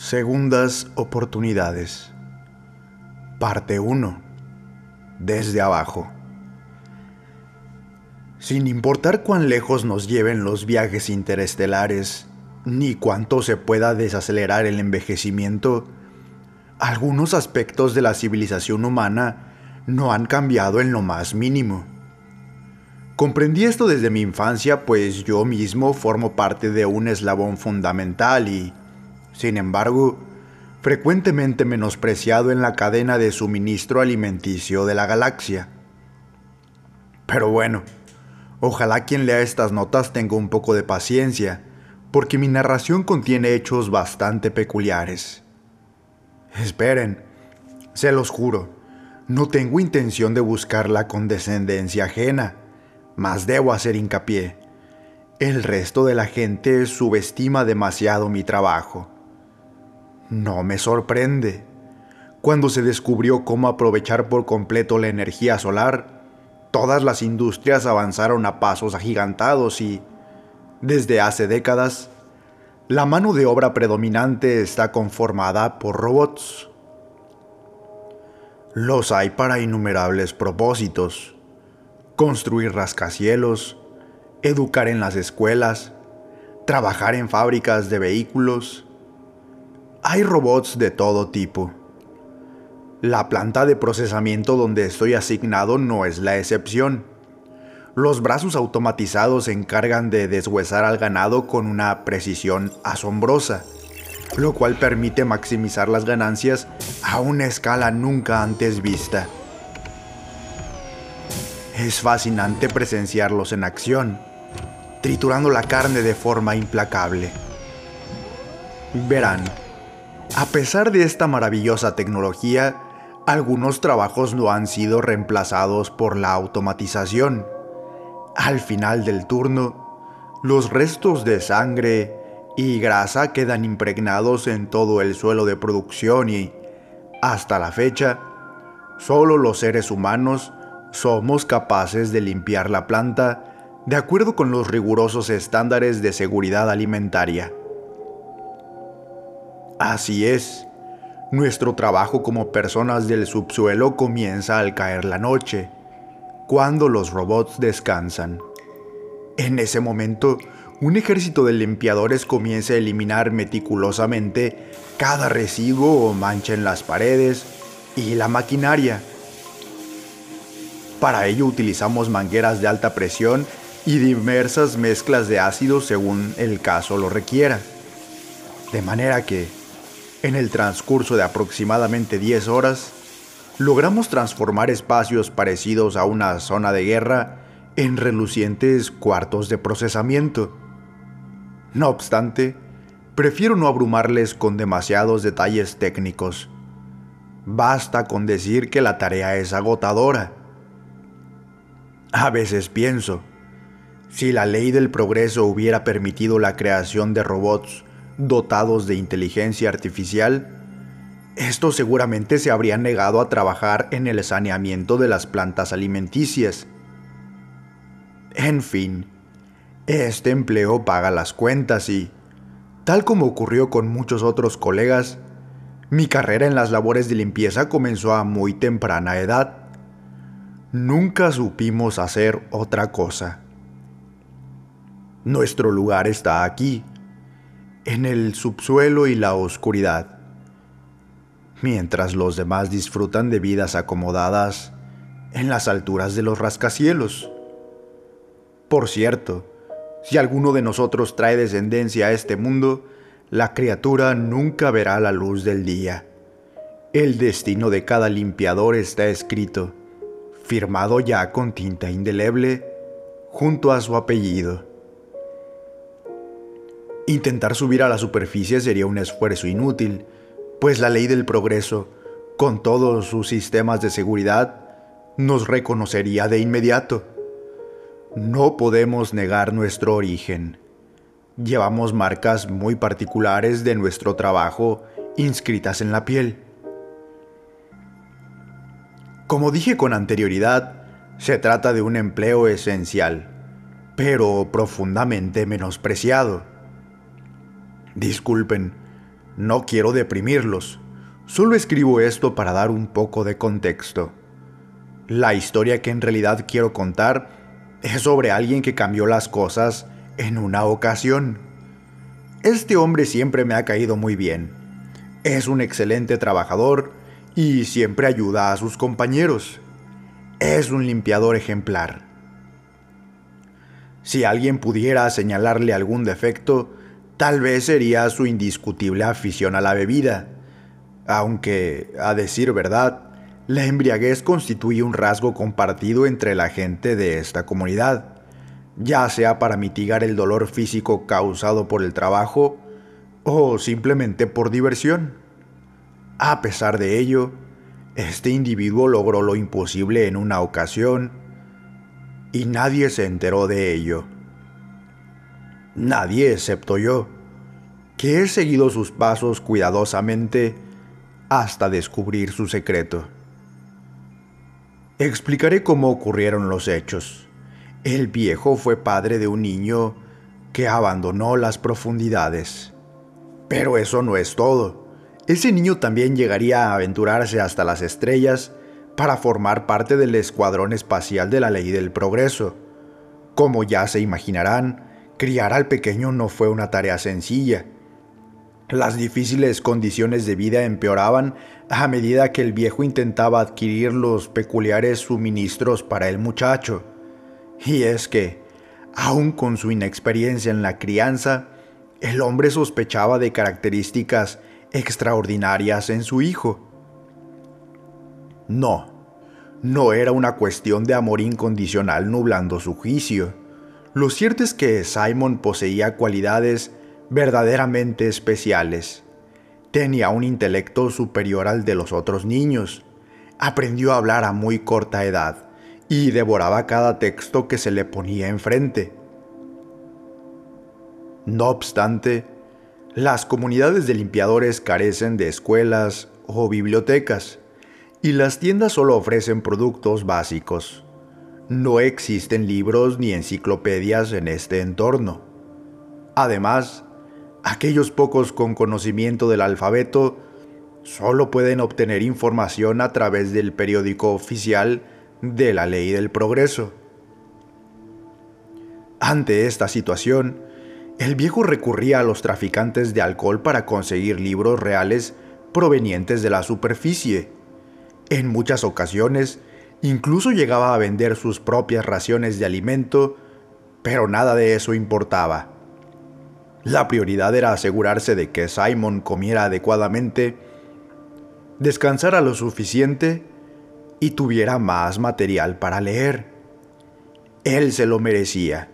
Segundas oportunidades. Parte 1. Desde abajo. Sin importar cuán lejos nos lleven los viajes interestelares, ni cuánto se pueda desacelerar el envejecimiento, algunos aspectos de la civilización humana no han cambiado en lo más mínimo. Comprendí esto desde mi infancia, pues yo mismo formo parte de un eslabón fundamental y, sin embargo, frecuentemente menospreciado en la cadena de suministro alimenticio de la galaxia. Pero bueno, ojalá quien lea estas notas tenga un poco de paciencia, porque mi narración contiene hechos bastante peculiares. Esperen, se los juro, no tengo intención de buscar la condescendencia ajena, mas debo hacer hincapié. El resto de la gente subestima demasiado mi trabajo. No me sorprende. Cuando se descubrió cómo aprovechar por completo la energía solar, todas las industrias avanzaron a pasos agigantados y, desde hace décadas, la mano de obra predominante está conformada por robots. Los hay para innumerables propósitos: construir rascacielos, educar en las escuelas, trabajar en fábricas de vehículos. Hay robots de todo tipo. La planta de procesamiento donde estoy asignado no es la excepción. Los brazos automatizados se encargan de deshuesar al ganado con una precisión asombrosa, lo cual permite maximizar las ganancias a una escala nunca antes vista. Es fascinante presenciarlos en acción, triturando la carne de forma implacable. Verán, a pesar de esta maravillosa tecnología, algunos trabajos no han sido reemplazados por la automatización. Al final del turno, los restos de sangre y grasa quedan impregnados en todo el suelo de producción y, hasta la fecha, solo los seres humanos somos capaces de limpiar la planta de acuerdo con los rigurosos estándares de seguridad alimentaria. Así es, nuestro trabajo como personas del subsuelo comienza al caer la noche, cuando los robots descansan. En ese momento, un ejército de limpiadores comienza a eliminar meticulosamente cada residuo o mancha en las paredes y la maquinaria. Para ello utilizamos mangueras de alta presión y diversas mezclas de ácidos según el caso lo requiera. De manera que, en el transcurso de aproximadamente 10 horas, logramos transformar espacios parecidos a una zona de guerra en relucientes cuartos de procesamiento. No obstante, prefiero no abrumarles con demasiados detalles técnicos. Basta con decir que la tarea es agotadora. A veces pienso, si la ley del progreso hubiera permitido la creación de robots dotados de inteligencia artificial, estos seguramente se habrían negado a trabajar en el saneamiento de las plantas alimenticias. En fin, este empleo paga las cuentas y, tal como ocurrió con muchos otros colegas, mi carrera en las labores de limpieza comenzó a muy temprana edad. Nunca supimos hacer otra cosa. Nuestro lugar está aquí, en el subsuelo y la oscuridad, mientras los demás disfrutan de vidas acomodadas en las alturas de los rascacielos. Por cierto, si alguno de nosotros trae descendencia a este mundo, la criatura nunca verá la luz del día. El destino de cada limpiador está escrito, firmado ya con tinta indeleble, junto a su apellido. Intentar subir a la superficie sería un esfuerzo inútil, pues la ley del progreso, con todos sus sistemas de seguridad, nos reconocería de inmediato. No podemos negar nuestro origen. Llevamos marcas muy particulares de nuestro trabajo inscritas en la piel. Como dije con anterioridad, se trata de un empleo esencial, pero profundamente menospreciado. Disculpen, No quiero deprimirlos, solo escribo esto para dar un poco de contexto. La historia que en realidad quiero contar es sobre alguien que cambió las cosas en una ocasión. Este hombre siempre me ha caído muy bien. Es un excelente trabajador y siempre ayuda a sus compañeros. Es un limpiador ejemplar. Si alguien pudiera señalarle algún defecto, tal vez sería su indiscutible afición a la bebida, aunque, a decir verdad, la embriaguez constituye un rasgo compartido entre la gente de esta comunidad, ya sea para mitigar el dolor físico causado por el trabajo o simplemente por diversión. A pesar de ello, este individuo logró lo imposible en una ocasión y nadie se enteró de ello. Nadie excepto yo, que he seguido sus pasos cuidadosamente hasta descubrir su secreto. Explicaré cómo ocurrieron los hechos. El viejo fue padre de un niño que abandonó las profundidades. Pero eso no es todo. Ese niño también llegaría a aventurarse hasta las estrellas para formar parte del escuadrón espacial de la Ley del Progreso. Como ya se imaginarán, criar al pequeño no fue una tarea sencilla. Las difíciles condiciones de vida empeoraban a medida que el viejo intentaba adquirir los peculiares suministros para el muchacho. Y es que, aun con su inexperiencia en la crianza, el hombre sospechaba de características extraordinarias en su hijo. No era una cuestión de amor incondicional nublando su juicio. Lo cierto es que Simon poseía cualidades verdaderamente especiales. Tenía un intelecto superior al de los otros niños. Aprendió a hablar a muy corta edad y devoraba cada texto que se le ponía enfrente. No obstante, las comunidades de limpiadores carecen de escuelas o bibliotecas, y las tiendas solo ofrecen productos básicos. No existen libros ni enciclopedias en este entorno. Además, aquellos pocos con conocimiento del alfabeto solo pueden obtener información a través del periódico oficial de la Ley del Progreso. Ante esta situación, el viejo recurría a los traficantes de alcohol para conseguir libros reales provenientes de la superficie. En muchas ocasiones, incluso llegaba a vender sus propias raciones de alimento, pero nada de eso importaba. La prioridad era asegurarse de que Simon comiera adecuadamente, descansara lo suficiente y tuviera más material para leer. Él se lo merecía.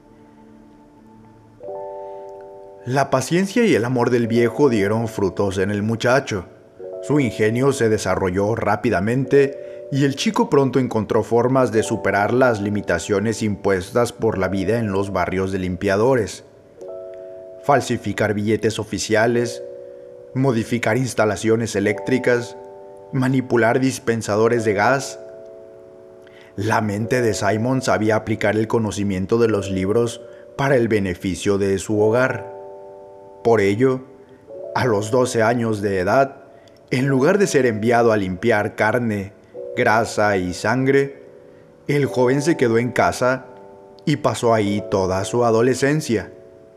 La paciencia y el amor del viejo dieron frutos en el muchacho. Su ingenio se desarrolló rápidamente y el chico pronto encontró formas de superar las limitaciones impuestas por la vida en los barrios de limpiadores. Falsificar billetes oficiales, modificar instalaciones eléctricas, manipular dispensadores de gas. La mente de Simon sabía aplicar el conocimiento de los libros para el beneficio de su hogar. Por ello, a los 12 años de edad, en lugar de ser enviado a limpiar carne, grasa y sangre, el joven se quedó en casa y pasó ahí toda su adolescencia.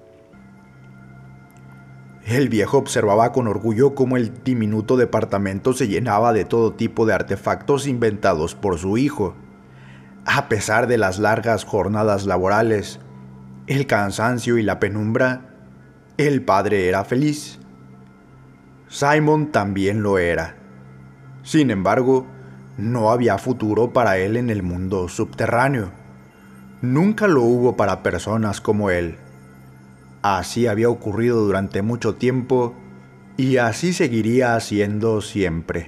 El viejo observaba con orgullo cómo el diminuto departamento se llenaba de todo tipo de artefactos inventados por su hijo. A pesar de las largas jornadas laborales, el cansancio y la penumbra, el padre era feliz. Simon también lo era. Sin embargo, no había futuro para él en el mundo subterráneo. Nunca lo hubo para personas como él. Así había ocurrido durante mucho tiempo y así seguiría haciendo siempre.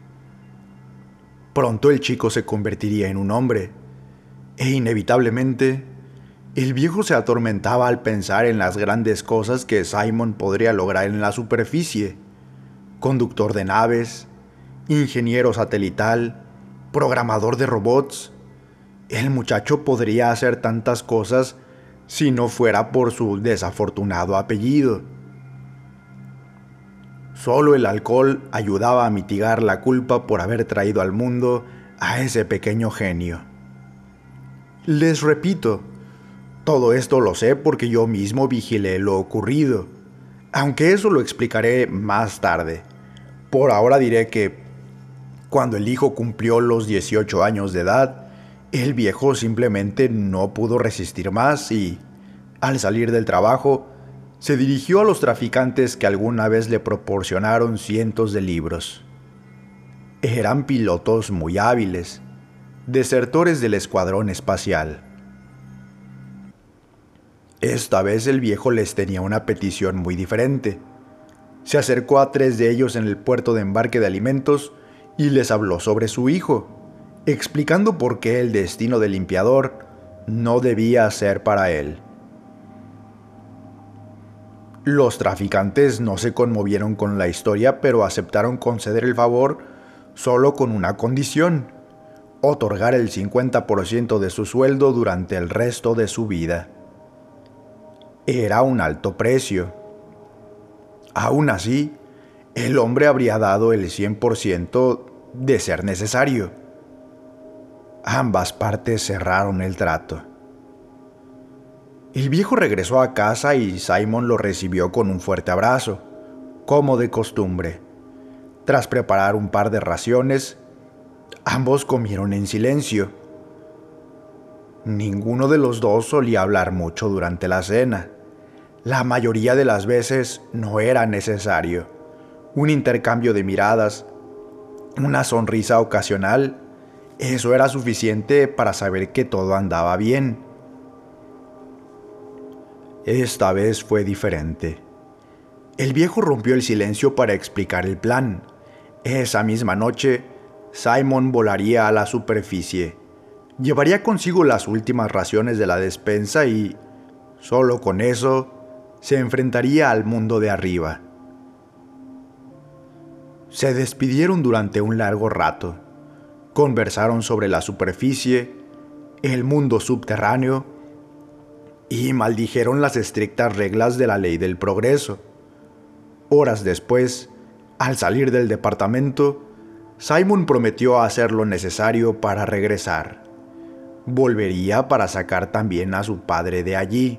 Pronto el chico se convertiría en un hombre e inevitablemente el viejo se atormentaba al pensar en las grandes cosas que Simon podría lograr en la superficie. Conductor de naves, ingeniero satelital, programador de robots. El muchacho podría hacer tantas cosas si no fuera por su desafortunado apellido. Solo el alcohol ayudaba a mitigar la culpa por haber traído al mundo a ese pequeño genio. Les repito, todo esto lo sé porque yo mismo vigilé lo ocurrido, aunque eso lo explicaré más tarde. Por ahora diré que cuando el hijo cumplió los 18 años de edad, el viejo simplemente no pudo resistir más y, al salir del trabajo, se dirigió a los traficantes que alguna vez le proporcionaron cientos de libros. Eran pilotos muy hábiles, desertores del escuadrón espacial. Esta vez el viejo les tenía una petición muy diferente. Se acercó a 3 de ellos en el puerto de embarque de alimentos y les habló sobre su hijo, explicando por qué el destino del limpiador no debía ser para él. Los traficantes no se conmovieron con la historia, pero aceptaron conceder el favor solo con una condición: otorgar el 50% de su sueldo durante el resto de su vida. Era un alto precio. Aún así, el hombre habría dado el 100% de ser necesario. Ambas partes cerraron el trato. El viejo regresó a casa y Simon lo recibió con un fuerte abrazo, como de costumbre. Tras preparar un par de raciones, ambos comieron en silencio. Ninguno de los dos solía hablar mucho durante la cena. La mayoría de las veces no era necesario. Un intercambio de miradas, una sonrisa ocasional, eso era suficiente para saber que todo andaba bien. Esta vez fue diferente. El viejo rompió el silencio para explicar el plan. Esa misma noche, Simon volaría a la superficie. Llevaría consigo las últimas raciones de la despensa y, solo con eso, se enfrentaría al mundo de arriba. Se despidieron durante un largo rato. Conversaron sobre la superficie, el mundo subterráneo y maldijeron las estrictas reglas de la ley del progreso. Horas después, al salir del departamento, Simon prometió hacer lo necesario para regresar. Volvería para sacar también a su padre de allí.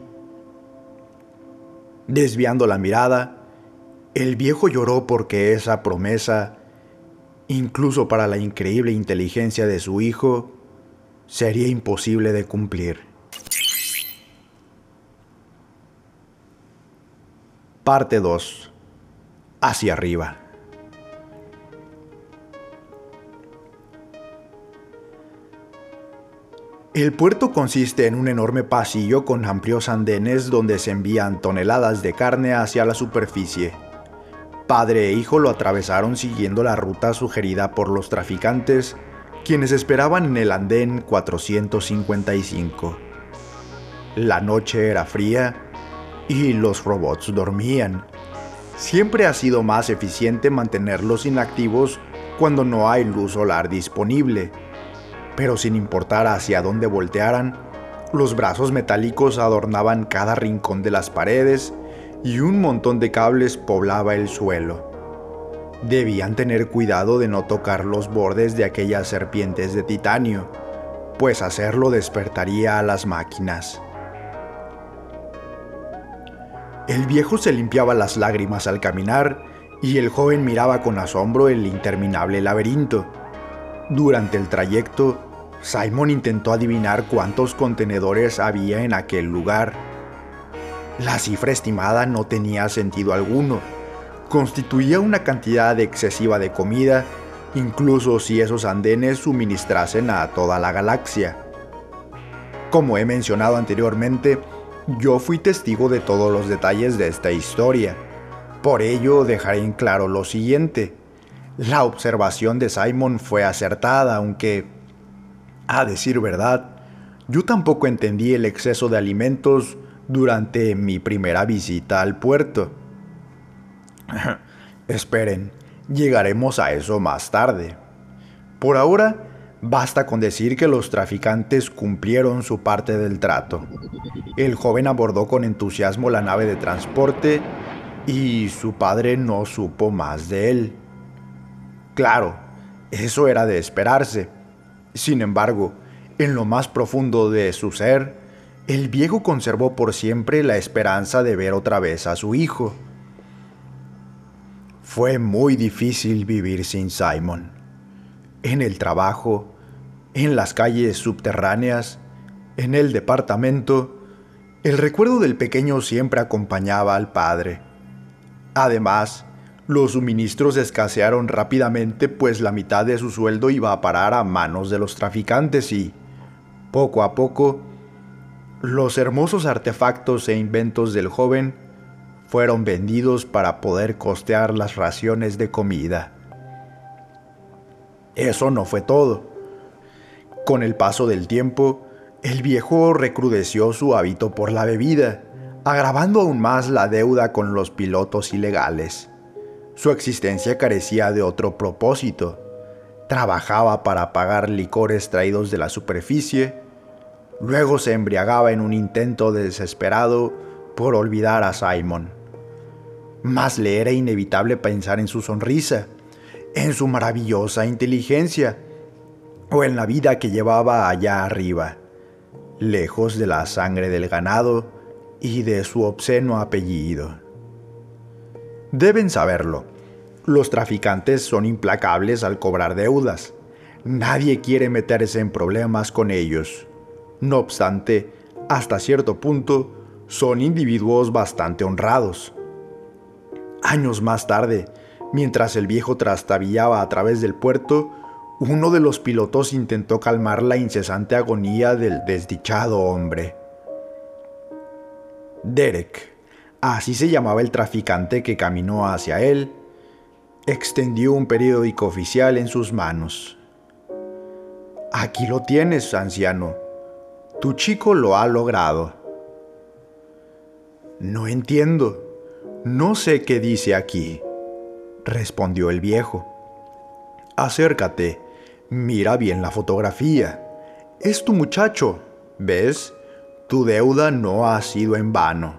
Desviando la mirada, el viejo lloró porque esa promesa, incluso para la increíble inteligencia de su hijo, sería imposible de cumplir. Parte 2. Hacia arriba. El puerto consiste en un enorme pasillo con amplios andenes donde se envían toneladas de carne hacia la superficie. Padre e hijo lo atravesaron siguiendo la ruta sugerida por los traficantes, quienes esperaban en el andén 455. La noche era fría y los robots dormían. Siempre ha sido más eficiente mantenerlos inactivos cuando no hay luz solar disponible. Pero sin importar hacia dónde voltearan, los brazos metálicos adornaban cada rincón de las paredes y un montón de cables poblaba el suelo. Debían tener cuidado de no tocar los bordes de aquellas serpientes de titanio, pues hacerlo despertaría a las máquinas. El viejo se limpiaba las lágrimas al caminar y el joven miraba con asombro el interminable laberinto. Durante el trayecto, Simon intentó adivinar cuántos contenedores había en aquel lugar. La cifra estimada no tenía sentido alguno. Constituía una cantidad excesiva de comida, incluso si esos andenes suministrasen a toda la galaxia. Como he mencionado anteriormente, yo fui testigo de todos los detalles de esta historia. Por ello, dejaré en claro lo siguiente. La observación de Simon fue acertada, aunque, a decir verdad, yo tampoco entendí el exceso de alimentos durante mi primera visita al puerto. Esperen, llegaremos a eso más tarde. Por ahora, basta con decir que los traficantes cumplieron su parte del trato. El joven abordó con entusiasmo la nave de transporte y su padre no supo más de él. Claro, eso era de esperarse. Sin embargo, en lo más profundo de su ser, el viejo conservó por siempre la esperanza de ver otra vez a su hijo. Fue muy difícil vivir sin Simon. En el trabajo, en las calles subterráneas, en el departamento, el recuerdo del pequeño siempre acompañaba al padre. Además, los suministros escasearon rápidamente, pues la mitad de su sueldo iba a parar a manos de los traficantes y, poco a poco, los hermosos artefactos e inventos del joven fueron vendidos para poder costear las raciones de comida. Eso no fue todo. Con el paso del tiempo, el viejo recrudeció su hábito por la bebida, agravando aún más la deuda con los pilotos ilegales. Su existencia carecía de otro propósito. Trabajaba para pagar licores traídos de la superficie, luego se embriagaba en un intento desesperado por olvidar a Simon. Mas le era inevitable pensar en su sonrisa, en su maravillosa inteligencia, o en la vida que llevaba allá arriba, lejos de la sangre del ganado y de su obsceno apellido. Deben saberlo, los traficantes son implacables al cobrar deudas. Nadie quiere meterse en problemas con ellos. No obstante, hasta cierto punto, son individuos bastante honrados. Años más tarde, mientras el viejo trastabillaba a través del puerto, uno de los pilotos intentó calmar la incesante agonía del desdichado hombre. Derek, así se llamaba el traficante que caminó hacia él, extendió un periódico oficial en sus manos. «Aquí lo tienes, anciano. Tu chico lo ha logrado». «No entiendo. No sé qué dice aquí», respondió el viejo. «Acércate. Mira bien la fotografía. Es tu muchacho. ¿Ves? Tu deuda no ha sido en vano».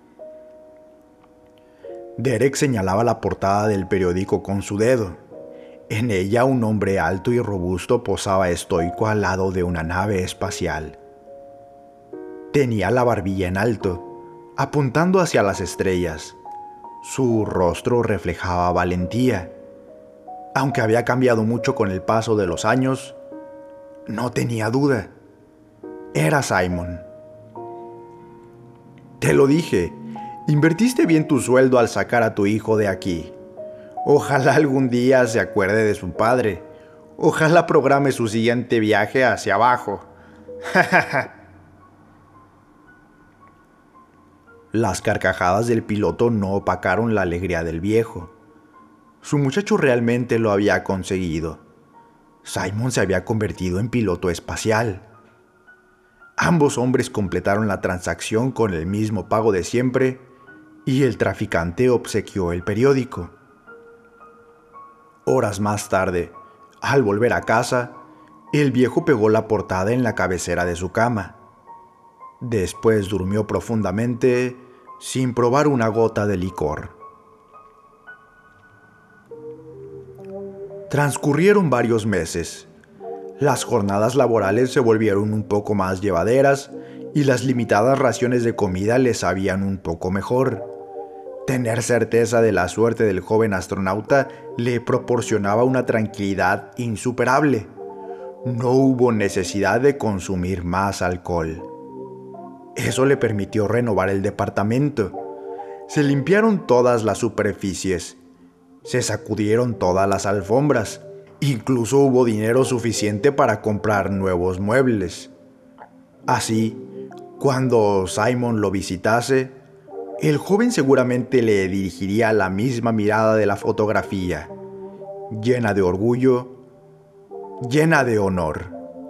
Derek señalaba la portada del periódico con su dedo. En ella un hombre alto y robusto posaba estoico al lado de una nave espacial. Tenía la barbilla en alto, apuntando hacia las estrellas. Su rostro reflejaba valentía. Aunque había cambiado mucho con el paso de los años, no tenía duda. Era Simon. «Te lo dije, invertiste bien tu sueldo al sacar a tu hijo de aquí. Ojalá algún día se acuerde de su padre. Ojalá programe su siguiente viaje hacia abajo». Las carcajadas del piloto no opacaron la alegría del viejo. Su muchacho realmente lo había conseguido. Simon se había convertido en piloto espacial. Ambos hombres completaron la transacción con el mismo pago de siempre y el traficante obsequió el periódico. Horas más tarde, al volver a casa, el viejo pegó la portada en la cabecera de su cama. Después durmió profundamente sin probar una gota de licor. Transcurrieron varios meses. Las jornadas laborales se volvieron un poco más llevaderas y las limitadas raciones de comida le sabían un poco mejor. Tener certeza de la suerte del joven astronauta le proporcionaba una tranquilidad insuperable. No hubo necesidad de consumir más alcohol. Eso le permitió renovar el departamento. Se limpiaron todas las superficies. Se sacudieron todas las alfombras. Incluso hubo dinero suficiente para comprar nuevos muebles. Así, cuando Simon lo visitase, el joven seguramente le dirigiría la misma mirada de la fotografía, llena de orgullo, llena de honor.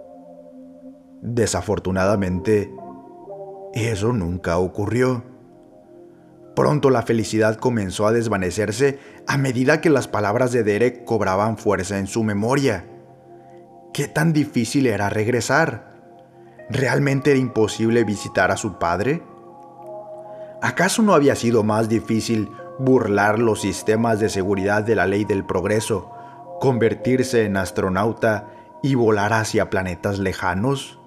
Desafortunadamente, eso nunca ocurrió. Pronto la felicidad comenzó a desvanecerse a medida que las palabras de Derek cobraban fuerza en su memoria. ¿Qué tan difícil era regresar? ¿Realmente era imposible visitar a su padre? ¿Acaso no había sido más difícil burlar los sistemas de seguridad de la ley del progreso, convertirse en astronauta y volar hacia planetas lejanos?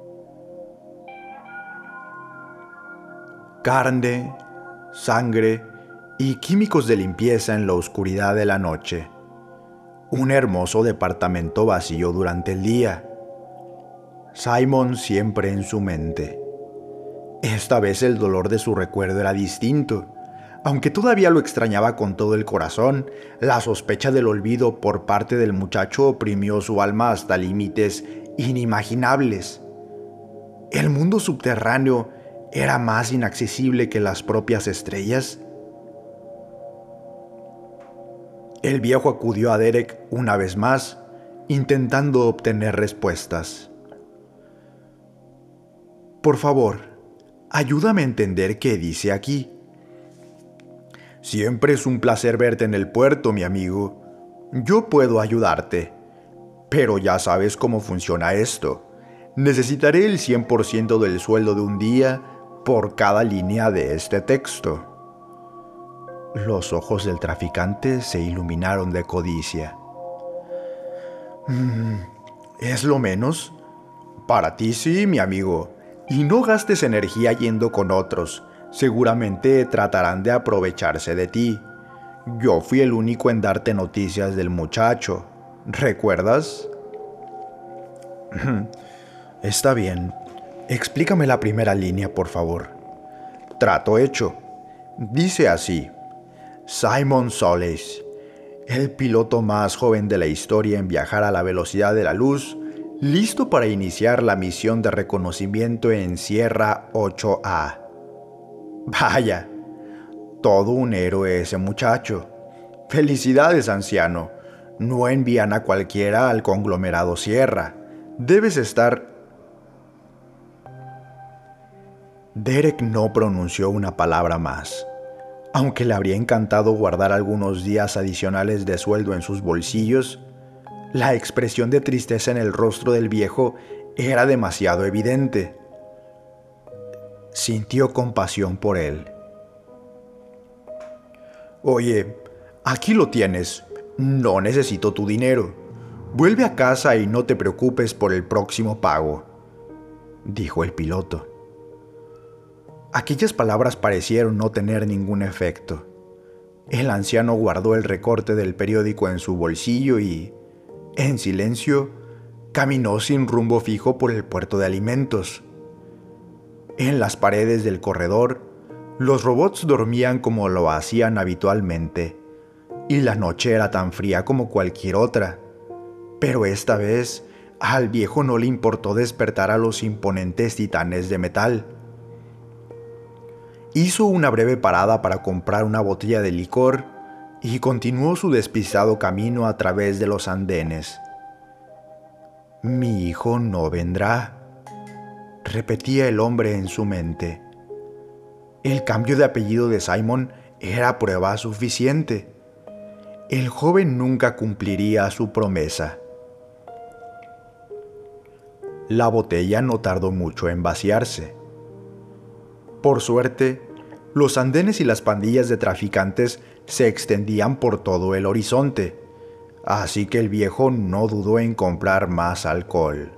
Carne, sangre y químicos de limpieza en la oscuridad de la noche. Un hermoso departamento vacío durante el día. Simon siempre en su mente. Esta vez el dolor de su recuerdo era distinto. Aunque todavía lo extrañaba con todo el corazón, la sospecha del olvido por parte del muchacho oprimió su alma hasta límites inimaginables. El mundo subterráneo era más inaccesible que las propias estrellas. El viejo acudió a Derek una vez más, intentando obtener respuestas. Por favor, ayúdame a entender qué dice aquí. Siempre es un placer verte en el puerto, mi amigo. Yo puedo ayudarte, pero ya sabes cómo funciona esto. Necesitaré el 100% del sueldo de un día por cada línea de este texto. Los ojos del traficante se iluminaron de codicia. ¿Es lo menos? Para ti sí, mi amigo. Y no gastes energía yendo con otros. Seguramente tratarán de aprovecharse de ti. Yo fui el único en darte noticias del muchacho. ¿Recuerdas? Está bien. Explícame la primera línea, por favor. Trato hecho. Dice así: Simon Solis, el piloto más joven de la historia en viajar a la velocidad de la luz, listo para iniciar la misión de reconocimiento en Sierra 8A. Vaya, todo un héroe ese muchacho. Felicidades, anciano. No envían a cualquiera al conglomerado Sierra. Debes estar... Derek no pronunció una palabra más. Aunque le habría encantado guardar algunos días adicionales de sueldo en sus bolsillos, la expresión de tristeza en el rostro del viejo era demasiado evidente. Sintió compasión por él. Oye, aquí lo tienes. No necesito tu dinero. Vuelve a casa y no te preocupes por el próximo pago, dijo el piloto. Aquellas palabras parecieron no tener ningún efecto. El anciano guardó el recorte del periódico en su bolsillo y, en silencio, caminó sin rumbo fijo por el puerto de alimentos. En las paredes del corredor, los robots dormían como lo hacían habitualmente, y la noche era tan fría como cualquier otra. Pero esta vez, al viejo no le importó despertar a los imponentes titanes de metal. Hizo una breve parada para comprar una botella de licor y continuó su despistado camino a través de los andenes. «Mi hijo no vendrá», repetía el hombre en su mente. El cambio de apellido de Simon era prueba suficiente. El joven nunca cumpliría su promesa. La botella no tardó mucho en vaciarse. Por suerte, los andenes y las pandillas de traficantes se extendían por todo el horizonte, así que el viejo no dudó en comprar más alcohol.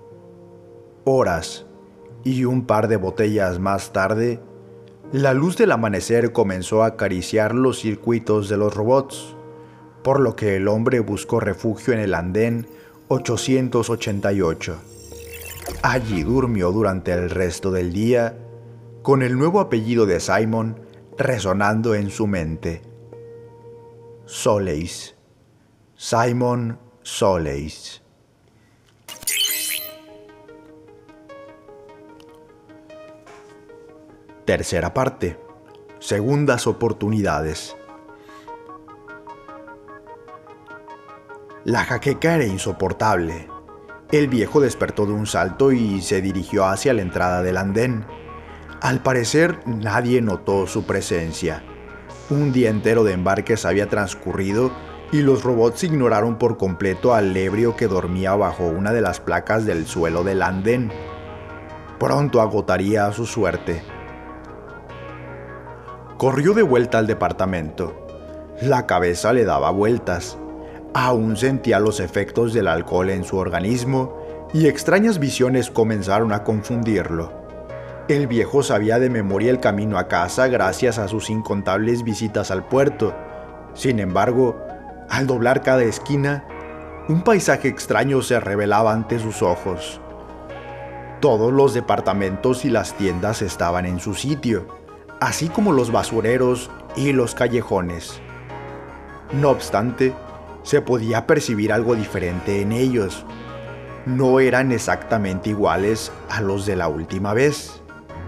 Horas y un par de botellas más tarde, la luz del amanecer comenzó a acariciar los circuitos de los robots, por lo que el hombre buscó refugio en el andén 888. Allí durmió durante el resto del día, con el nuevo apellido de Simon resonando en su mente. Solis. Simon Solis. Tercera parte. Segundas oportunidades. La jaqueca era insoportable. El viejo despertó de un salto y se dirigió hacia la entrada del andén. Al parecer, nadie notó su presencia. Un día entero de embarques había transcurrido y los robots ignoraron por completo al ebrio que dormía bajo una de las placas del suelo del andén. Pronto agotaría su suerte. Corrió de vuelta al departamento. La cabeza le daba vueltas. Aún sentía los efectos del alcohol en su organismo y extrañas visiones comenzaron a confundirlo. El viejo sabía de memoria el camino a casa gracias a sus incontables visitas al puerto. Sin embargo, al doblar cada esquina, un paisaje extraño se revelaba ante sus ojos. Todos los departamentos y las tiendas estaban en su sitio, así como los basureros y los callejones. No obstante, se podía percibir algo diferente en ellos. No eran exactamente iguales a los de la última vez.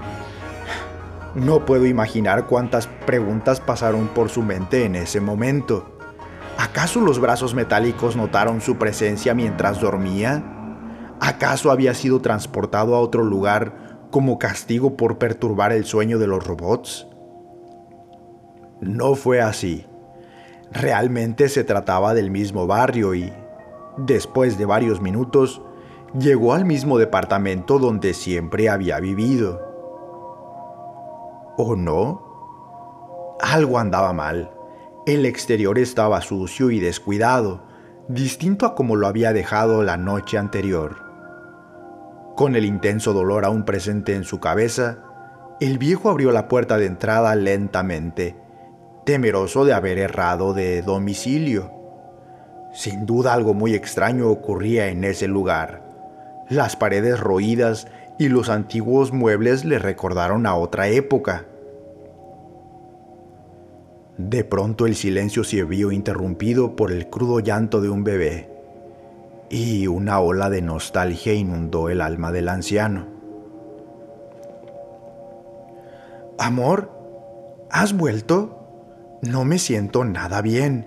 No puedo imaginar cuántas preguntas pasaron por su mente en ese momento. ¿Acaso los brazos metálicos notaron su presencia mientras dormía? ¿Acaso había sido transportado a otro lugar como castigo por perturbar el sueño de los robots? No fue así. Realmente se trataba del mismo barrio y, después de varios minutos, llegó al mismo departamento donde siempre había vivido. ¿O no? Algo andaba mal. El exterior estaba sucio y descuidado, distinto a como lo había dejado la noche anterior. Con el intenso dolor aún presente en su cabeza, el viejo abrió la puerta de entrada lentamente, temeroso de haber errado de domicilio. Sin duda algo muy extraño ocurría en ese lugar. Las paredes roídas y los antiguos muebles le recordaron a otra época. De pronto el silencio se vio interrumpido por el crudo llanto de un bebé, y una ola de nostalgia inundó el alma del anciano. «Amor, ¿has vuelto? No me siento nada bien».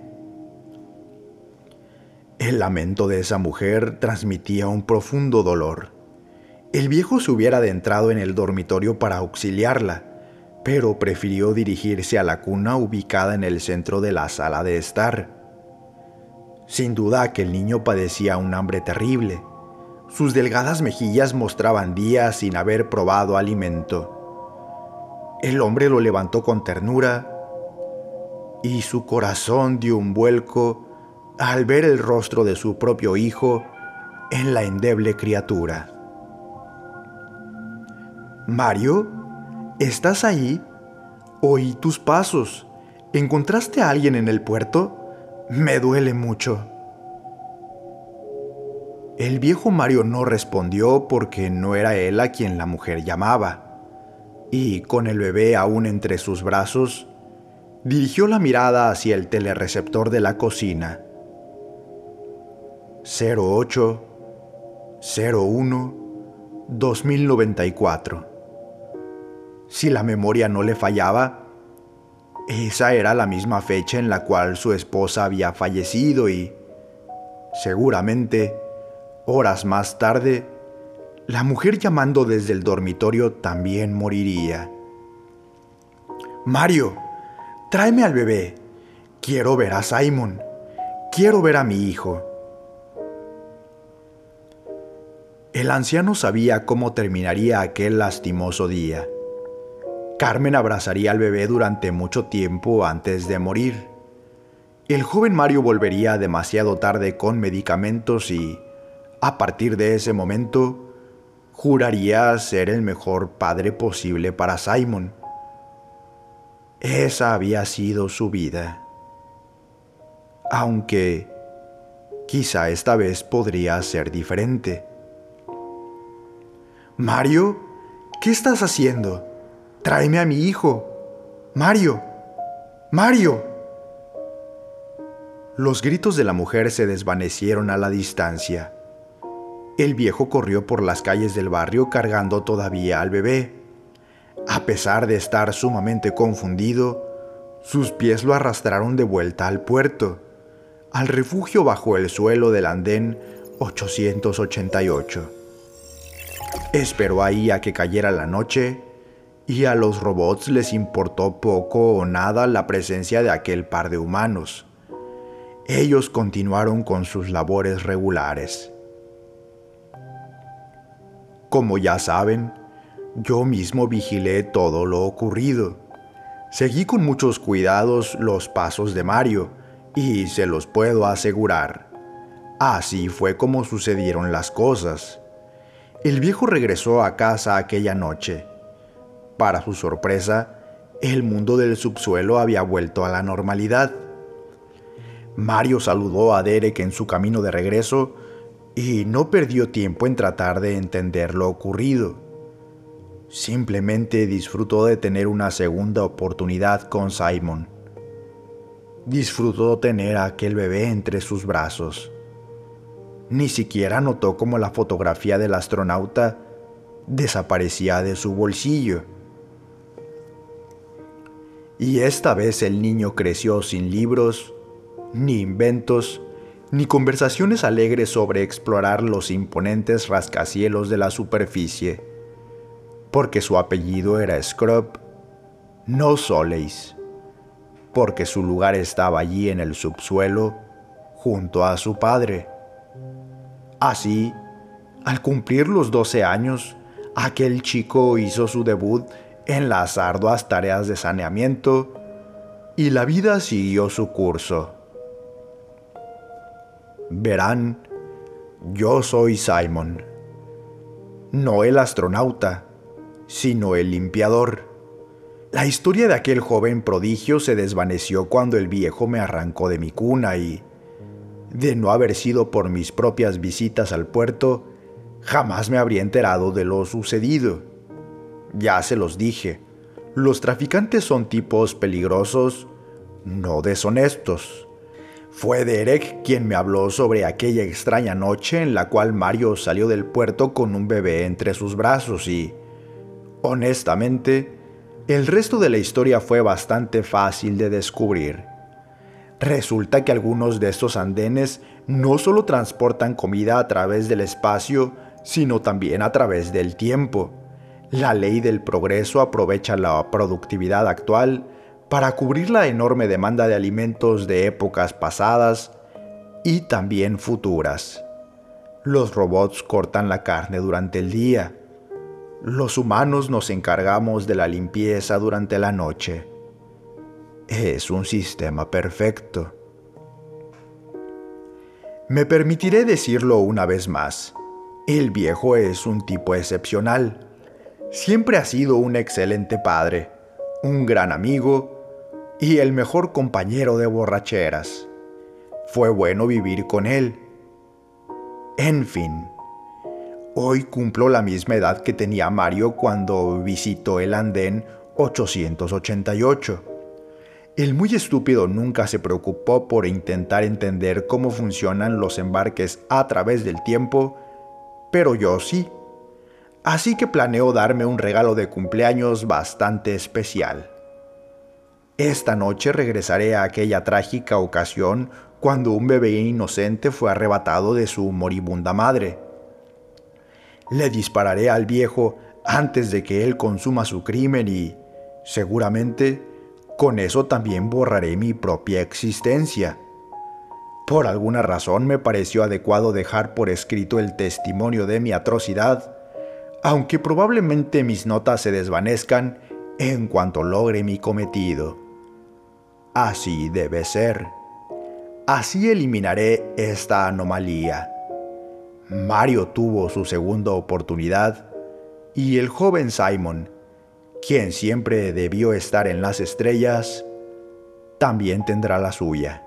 El lamento de esa mujer transmitía un profundo dolor. El viejo se hubiera adentrado en el dormitorio para auxiliarla, pero prefirió dirigirse a la cuna ubicada en el centro de la sala de estar. Sin duda aquel niño padecía un hambre terrible. Sus delgadas mejillas mostraban días sin haber probado alimento. El hombre lo levantó con ternura y su corazón dio un vuelco al ver el rostro de su propio hijo en la endeble criatura. «Mario, ¿estás ahí? Oí tus pasos. ¿Encontraste a alguien en el puerto? Me duele mucho». El viejo Mario no respondió porque no era él a quien la mujer llamaba, y con el bebé aún entre sus brazos, dirigió la mirada hacia el telereceptor de la cocina. 08 01 2094. Si la memoria no le fallaba, esa era la misma fecha en la cual su esposa había fallecido y, seguramente, horas más tarde, la mujer llamando desde el dormitorio también moriría. «Mario, tráeme al bebé. Quiero ver a Simon. Quiero ver a mi hijo». El anciano sabía cómo terminaría aquel lastimoso día. Carmen abrazaría al bebé durante mucho tiempo antes de morir. El joven Mario volvería demasiado tarde con medicamentos y, a partir de ese momento, juraría ser el mejor padre posible para Simon. Esa había sido su vida. Aunque, quizá esta vez podría ser diferente. «Mario, ¿qué estás haciendo? Tráeme a mi hijo. Mario, Mario». Los gritos de la mujer se desvanecieron a la distancia. El viejo corrió por las calles del barrio cargando todavía al bebé. A pesar de estar sumamente confundido, sus pies lo arrastraron de vuelta al puerto, al refugio bajo el suelo del andén 888. Esperó ahí a que cayera la noche y a los robots les importó poco o nada la presencia de aquel par de humanos. Ellos continuaron con sus labores regulares. Como ya saben, yo mismo vigilé todo lo ocurrido. Seguí con muchos cuidados los pasos de Mario, y se los puedo asegurar. Así fue como sucedieron las cosas. El viejo regresó a casa aquella noche. Para su sorpresa, el mundo del subsuelo había vuelto a la normalidad. Mario saludó a Derek en su camino de regreso y no perdió tiempo en tratar de entender lo ocurrido. Simplemente disfrutó de tener una segunda oportunidad con Simon. Disfrutó tener a aquel bebé entre sus brazos. Ni siquiera notó cómo la fotografía del astronauta desaparecía de su bolsillo. Y esta vez el niño creció sin libros, ni inventos, ni conversaciones alegres sobre explorar los imponentes rascacielos de la superficie, porque su apellido era Scrub, no Soleis, porque su lugar estaba allí en el subsuelo, junto a su padre. Así, al cumplir los 12 años, aquel chico hizo su debut en las arduas tareas de saneamiento y la vida siguió su curso. Verán, yo soy Simon, no el astronauta, sino el limpiador. La historia de aquel joven prodigio se desvaneció cuando el viejo me arrancó de mi cuna y, de no haber sido por mis propias visitas al puerto, jamás me habría enterado de lo sucedido. Ya se los dije, los traficantes son tipos peligrosos, no deshonestos. Fue Derek quien me habló sobre aquella extraña noche en la cual Mario salió del puerto con un bebé entre sus brazos y, honestamente, el resto de la historia fue bastante fácil de descubrir. Resulta que algunos de estos andenes no solo transportan comida a través del espacio, sino también a través del tiempo. La ley del progreso aprovecha la productividad actual para cubrir la enorme demanda de alimentos de épocas pasadas y también futuras. Los robots cortan la carne durante el día. Los humanos nos encargamos de la limpieza durante la noche. Es un sistema perfecto. Me permitiré decirlo una vez más. El viejo es un tipo excepcional. Siempre ha sido un excelente padre, un gran amigo y el mejor compañero de borracheras. Fue bueno vivir con él. En fin, hoy cumplo la misma edad que tenía Mario cuando visitó el andén 888. El muy estúpido nunca se preocupó por intentar entender cómo funcionan los embarques a través del tiempo, pero yo sí. Así que planeo darme un regalo de cumpleaños bastante especial. Esta noche regresaré a aquella trágica ocasión cuando un bebé inocente fue arrebatado de su moribunda madre. Le dispararé al viejo antes de que él consuma su crimen y, seguramente, con eso también borraré mi propia existencia. Por alguna razón me pareció adecuado dejar por escrito el testimonio de mi atrocidad, aunque probablemente mis notas se desvanezcan en cuanto logre mi cometido. Así debe ser. Así eliminaré esta anomalía. Mario tuvo su segunda oportunidad y el joven Simon, quien siempre debió estar en las estrellas, también tendrá la suya.